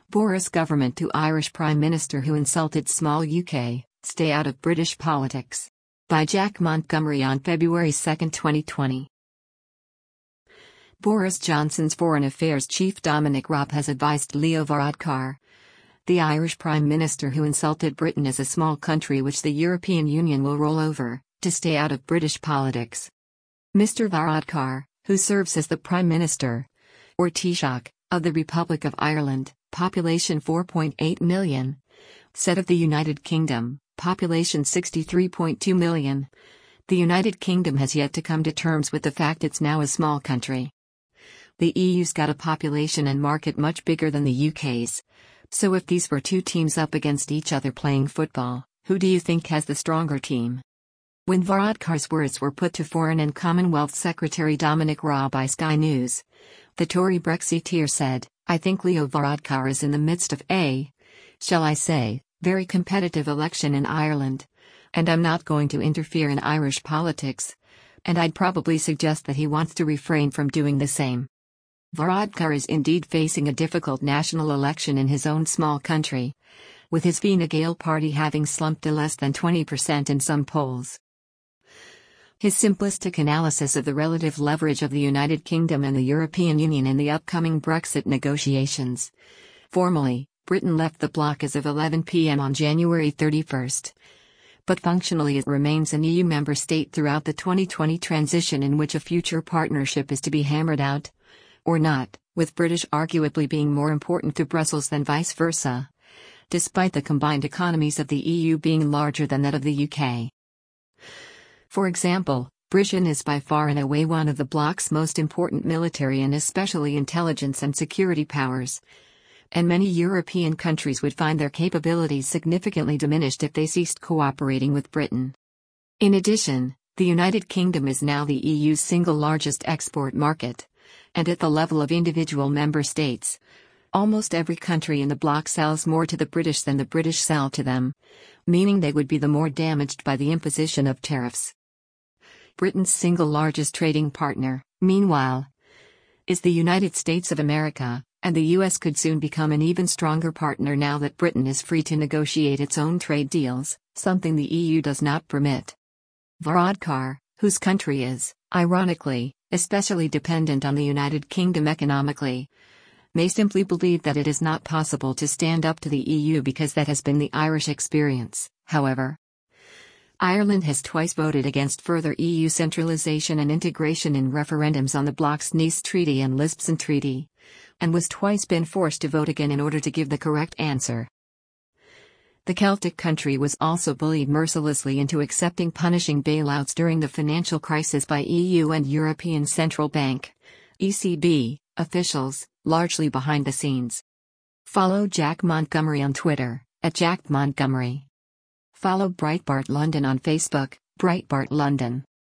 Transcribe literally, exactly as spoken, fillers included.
Boris government to Irish Prime Minister who insulted small U K, stay out of British politics. By Jack Montgomery on February second twenty twenty. Boris Johnson's Foreign Affairs Chief Dominic Raab has advised Leo Varadkar, the Irish Prime Minister who insulted Britain as a small country which the European Union will roll over, to stay out of British politics. Mister Varadkar, who serves as the Prime Minister, or Taoiseach, of the Republic of Ireland, population four point eight million, said of the United Kingdom, population sixty-three point two million, the United Kingdom has yet to come to terms with the fact it's now a small country. The E U's got a population and market much bigger than the U K's. So if these were two teams up against each other playing football, who do you think has the stronger team? When Varadkar's words were put to Foreign and Commonwealth Secretary Dominic Raab by Sky News, the Tory Brexiteer said, "I think Leo Varadkar is in the midst of a, shall I say, very competitive election in Ireland, and I'm not going to interfere in Irish politics, and I'd probably suggest that he wants to refrain from doing the same." Varadkar is indeed facing a difficult national election in his own small country, with his Fine Gael party having slumped to less than twenty percent in some polls. His simplistic analysis of the relative leverage of the United Kingdom and the European Union in the upcoming Brexit negotiations. Formally, Britain left the bloc as of eleven p m on January thirty-first. But functionally it remains an E U member state throughout the twenty twenty transition in which a future partnership is to be hammered out, or not, with British arguably being more important to Brussels than vice versa, despite the combined economies of the E U being larger than that of the U K. For example, Britain is by far and away one of the bloc's most important military and especially intelligence and security powers, and many European countries would find their capabilities significantly diminished if they ceased cooperating with Britain. In addition, the United Kingdom is now the E U's single largest export market, and at the level of individual member states, almost every country in the bloc sells more to the British than the British sell to them, meaning they would be the more damaged by the imposition of tariffs. Britain's single largest trading partner, meanwhile, is the United States of America, and the U S could soon become an even stronger partner now that Britain is free to negotiate its own trade deals, something the E U does not permit. Varadkar, whose country is, ironically, especially dependent on the United Kingdom economically, may simply believe that it is not possible to stand up to the E U because that has been the Irish experience. However, Ireland has twice voted against further E U centralisation and integration in referendums on the bloc's Nice Treaty and Lisbon Treaty, and was twice been forced to vote again in order to give the correct answer. The Celtic country was also bullied mercilessly into accepting punishing bailouts during the financial crisis by E U and European Central Bank, E C B, officials, largely behind the scenes. Follow Jack Montgomery on Twitter, at Jack Montgomery. Follow Breitbart London on Facebook, Breitbart London.